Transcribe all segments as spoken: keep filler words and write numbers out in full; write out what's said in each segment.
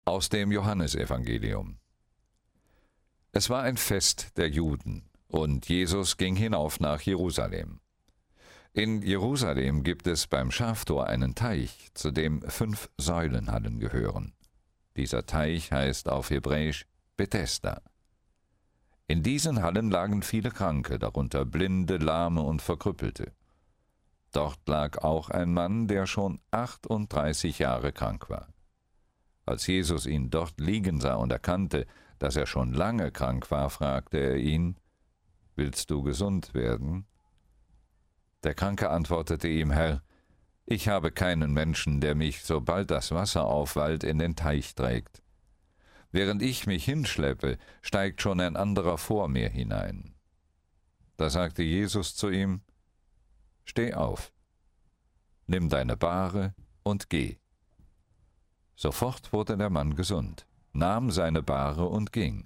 Aus dem Johannesevangelium. Es war ein Fest der Juden, und Jesus ging hinauf nach Jerusalem. In Jerusalem gibt es beim Schaftor einen Teich, zu dem fünf Säulenhallen gehören. Dieser Teich heißt auf Hebräisch Bethesda. In diesen Hallen lagen viele Kranke, darunter Blinde, Lahme und Verkrüppelte. Dort lag auch ein Mann, der schon achtunddreißig Jahre krank war. Als Jesus ihn dort liegen sah und erkannte, dass er schon lange krank war, fragte er ihn: »Willst du gesund werden?« Der Kranke antwortete ihm: »Herr, ich habe keinen Menschen, der mich, sobald das Wasser aufwallt, in den Teich trägt. Während ich mich hinschleppe, steigt schon ein anderer vor mir hinein.« Da sagte Jesus zu ihm: »Steh auf, nimm deine Bahre und geh.« Sofort wurde der Mann gesund, nahm seine Bahre und ging.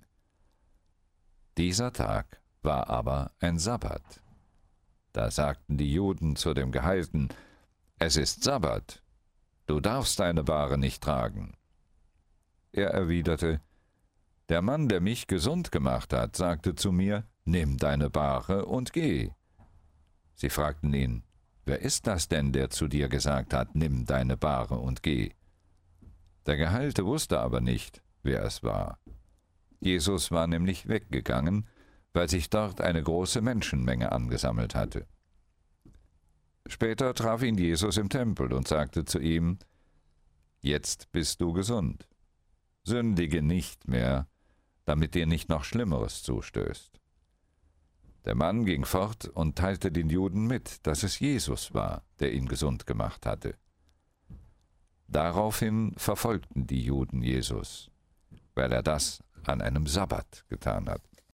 Dieser Tag war aber ein Sabbat. Da sagten die Juden zu dem Geheilten: »Es ist Sabbat, du darfst deine Bahre nicht tragen.« Er erwiderte: »Der Mann, der mich gesund gemacht hat, sagte zu mir: »Nimm deine Bahre und geh.« Sie fragten ihn: »Wer ist das denn, der zu dir gesagt hat: »Nimm deine Bahre und geh?« Der Geheilte wusste aber nicht, wer es war. Jesus war nämlich weggegangen, weil sich dort eine große Menschenmenge angesammelt hatte. Später traf ihn Jesus im Tempel und sagte zu ihm: »Jetzt bist du gesund. Sündige nicht mehr, damit dir nicht noch Schlimmeres zustößt.« Der Mann ging fort und teilte den Juden mit, dass es Jesus war, der ihn gesund gemacht hatte. Daraufhin verfolgten die Juden Jesus, weil er das an einem Sabbat getan hat.